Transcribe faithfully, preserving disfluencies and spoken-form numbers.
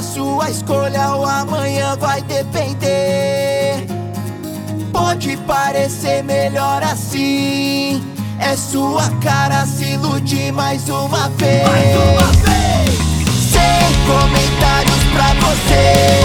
Da sua escolha o amanhã vai depender. Pode parecer melhor assim, é sua cara se iludir mais uma vez. Mais uma vez. Sem comentários pra você.